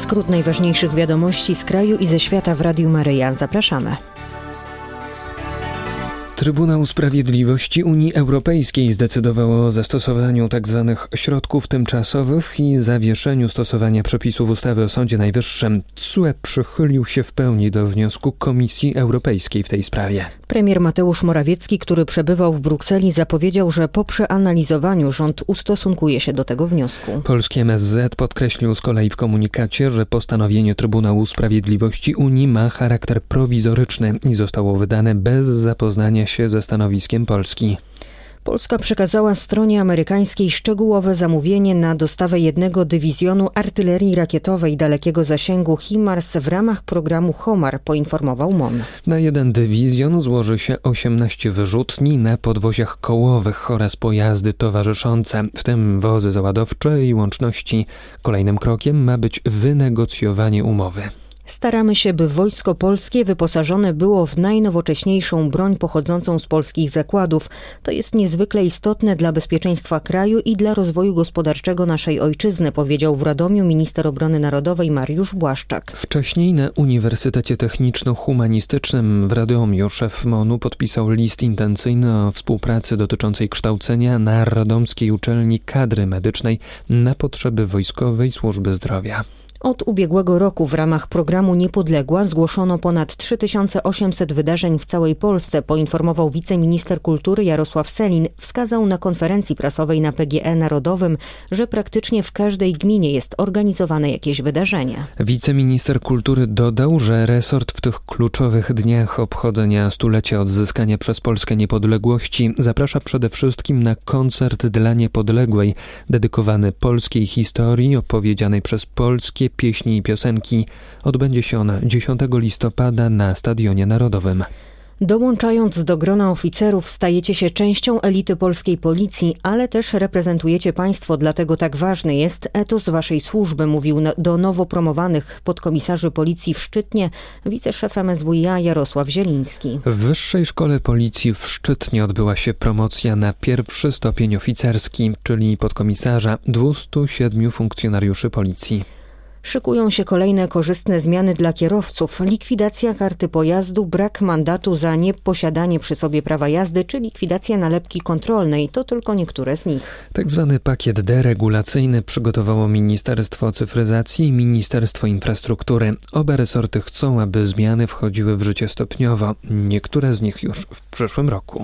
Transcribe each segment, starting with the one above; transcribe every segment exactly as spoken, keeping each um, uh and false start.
Skrót najważniejszych wiadomości z kraju i ze świata w Radiu Maryja. Zapraszamy. Trybunał Sprawiedliwości Unii Europejskiej zdecydował o zastosowaniu tzw. środków tymczasowych i zawieszeniu stosowania przepisów ustawy o Sądzie Najwyższym. T S U E przychylił się w pełni do wniosku Komisji Europejskiej w tej sprawie. Premier Mateusz Morawiecki, który przebywał w Brukseli, zapowiedział, że po przeanalizowaniu rząd ustosunkuje się do tego wniosku. Polski M S Z podkreślił z kolei w komunikacie, że postanowienie Trybunału Sprawiedliwości Unii ma charakter prowizoryczny i zostało wydane bez zapoznania się ze stanowiskiem Polski. Polska przekazała stronie amerykańskiej szczegółowe zamówienie na dostawę jednego dywizjonu artylerii rakietowej dalekiego zasięgu HIMARS w ramach programu HOMAR, poinformował M O N. Na jeden dywizjon złoży się osiemnaście wyrzutni na podwoziach kołowych oraz pojazdy towarzyszące, w tym wozy załadowcze i łączności. Kolejnym krokiem ma być wynegocjowanie umowy. Staramy się, by Wojsko Polskie wyposażone było w najnowocześniejszą broń pochodzącą z polskich zakładów. To jest niezwykle istotne dla bezpieczeństwa kraju i dla rozwoju gospodarczego naszej ojczyzny, powiedział w Radomiu minister obrony narodowej Mariusz Błaszczak. Wcześniej na Uniwersytecie Techniczno-Humanistycznym w Radomiu szef M O N-u podpisał list intencyjny o współpracy dotyczącej kształcenia na Radomskiej Uczelni Kadry Medycznej na potrzeby Wojskowej Służby Zdrowia. Od ubiegłego roku w ramach programu Niepodległa zgłoszono ponad trzy tysiące osiemset wydarzeń w całej Polsce, poinformował wiceminister kultury Jarosław Sellin. Wskazał na konferencji prasowej na P G E Narodowym, że praktycznie w każdej gminie jest organizowane jakieś wydarzenie. Wiceminister kultury dodał, że resort w tych kluczowych dniach obchodzenia stulecia odzyskania przez Polskę niepodległości zaprasza przede wszystkim na koncert dla Niepodległej, dedykowany polskiej historii opowiedzianej przez polskie pieśni i piosenki. Odbędzie się on dziesiątego listopada na Stadionie Narodowym. Dołączając do grona oficerów stajecie się częścią elity polskiej policji, ale też reprezentujecie państwo, dlatego tak ważny jest etos waszej służby, mówił do nowo promowanych podkomisarzy policji w Szczytnie wiceszef M S W i A Jarosław Zieliński. W Wyższej Szkole Policji w Szczytnie odbyła się promocja na pierwszy stopień oficerski, czyli podkomisarza dwustu siedmiu funkcjonariuszy policji. Szykują się kolejne korzystne zmiany dla kierowców. Likwidacja karty pojazdu, brak mandatu za nieposiadanie przy sobie prawa jazdy czy likwidacja nalepki kontrolnej. To tylko niektóre z nich. Tak zwany pakiet deregulacyjny przygotowało Ministerstwo Cyfryzacji i Ministerstwo Infrastruktury. Oba resorty chcą, aby zmiany wchodziły w życie stopniowo. Niektóre z nich już w przyszłym roku.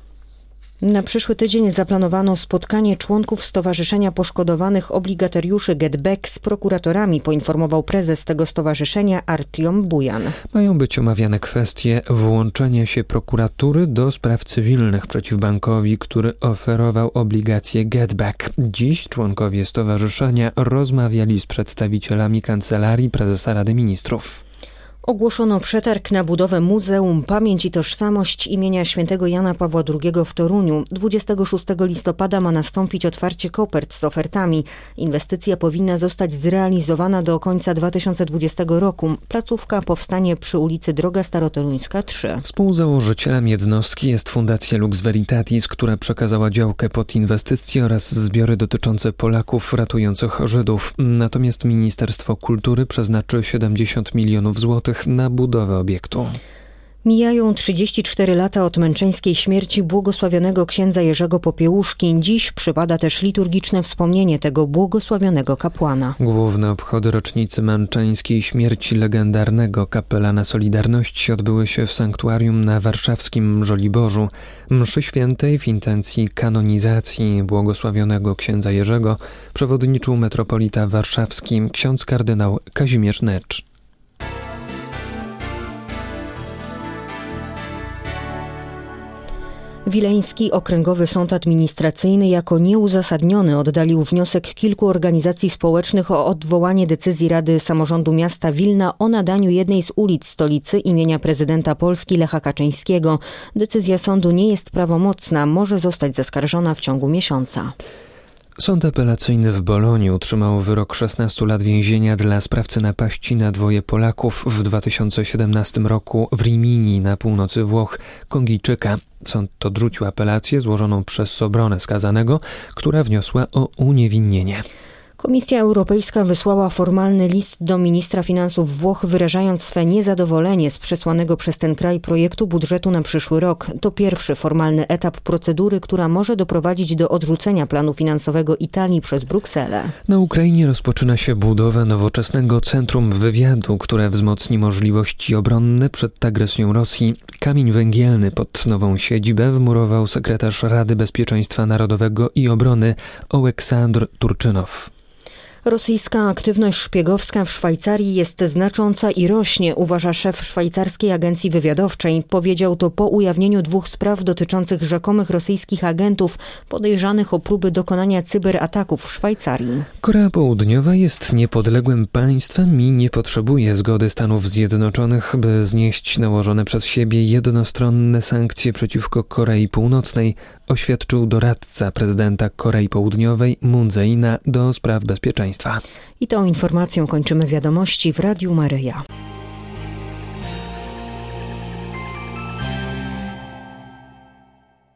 Na przyszły tydzień zaplanowano spotkanie członków Stowarzyszenia Poszkodowanych Obligatariuszy GetBack z prokuratorami, poinformował prezes tego stowarzyszenia Artiom Bujan. Mają być omawiane kwestie włączenia się prokuratury do spraw cywilnych przeciw bankowi, który oferował obligacje GetBack. Dziś członkowie stowarzyszenia rozmawiali z przedstawicielami Kancelarii Prezesa Rady Ministrów. Ogłoszono przetarg na budowę Muzeum Pamięć i Tożsamość imienia świętego Jana Pawła drugiego w Toruniu. dwudziestego szóstego listopada ma nastąpić otwarcie kopert z ofertami. Inwestycja powinna zostać zrealizowana do końca dwa tysiące dwudziestego roku. Placówka powstanie przy ulicy Droga Starotoruńska trzy. Współzałożycielem jednostki jest Fundacja Lux Veritatis, która przekazała działkę pod inwestycje oraz zbiory dotyczące Polaków ratujących Żydów. Natomiast Ministerstwo Kultury przeznaczy siedemdziesiąt milionów złotych na budowę obiektu. Mijają trzydzieści cztery lata od męczeńskiej śmierci błogosławionego księdza Jerzego Popiełuszki. Dziś przypada też liturgiczne wspomnienie tego błogosławionego kapłana. Główne obchody rocznicy męczeńskiej śmierci legendarnego kapelana Solidarności odbyły się w sanktuarium na warszawskim Żoliborzu. Mszy świętej w intencji kanonizacji błogosławionego księdza Jerzego przewodniczył metropolita warszawski ksiądz kardynał Kazimierz Necz. Wileński Okręgowy Sąd Administracyjny jako nieuzasadniony oddalił wniosek kilku organizacji społecznych o odwołanie decyzji Rady Samorządu Miasta Wilna o nadaniu jednej z ulic stolicy imienia prezydenta Polski Lecha Kaczyńskiego. Decyzja sądu nie jest prawomocna, może zostać zaskarżona w ciągu miesiąca. Sąd apelacyjny w Bolonii utrzymał wyrok szesnastu lat więzienia dla sprawcy napaści na dwoje Polaków w dwa tysiące siedemnastym roku w Rimini na północy Włoch, Kongijczyka. Sąd odrzucił apelację złożoną przez obronę skazanego, która wniosła o uniewinnienie. Komisja Europejska wysłała formalny list do ministra finansów Włoch, wyrażając swe niezadowolenie z przesłanego przez ten kraj projektu budżetu na przyszły rok. To pierwszy formalny etap procedury, która może doprowadzić do odrzucenia planu finansowego Italii przez Brukselę. Na Ukrainie rozpoczyna się budowa nowoczesnego centrum wywiadu, które wzmocni możliwości obronne przed agresją Rosji. Kamień węgielny pod nową siedzibę wmurował sekretarz Rady Bezpieczeństwa Narodowego i Obrony Oleksandr Turczynow. Rosyjska aktywność szpiegowska w Szwajcarii jest znacząca i rośnie, uważa szef szwajcarskiej agencji wywiadowczej. Powiedział to po ujawnieniu dwóch spraw dotyczących rzekomych rosyjskich agentów podejrzanych o próby dokonania cyberataków w Szwajcarii. Korea Południowa jest niepodległym państwem i nie potrzebuje zgody Stanów Zjednoczonych, by znieść nałożone przez siebie jednostronne sankcje przeciwko Korei Północnej, oświadczył doradca prezydenta Korei Południowej Moon Jae-ina do spraw bezpieczeństwa. I tą informacją kończymy wiadomości w Radiu Maryja.